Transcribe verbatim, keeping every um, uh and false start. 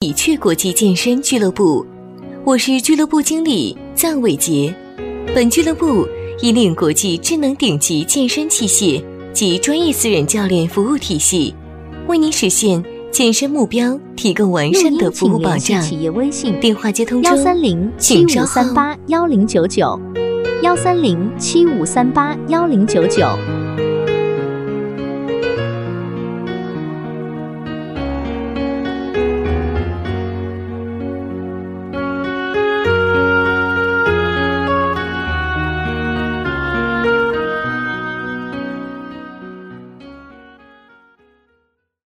喜鹊国际健身俱乐部，我是俱乐部经理臧伟杰。本俱乐部引领国际智能顶级健身器械及专业私人教练服务体系，为您实现健身目标提供完善的服务保障。 企业微信电话接通中， 幺三零七五三八幺零九九，幺三零七五三八幺零九九。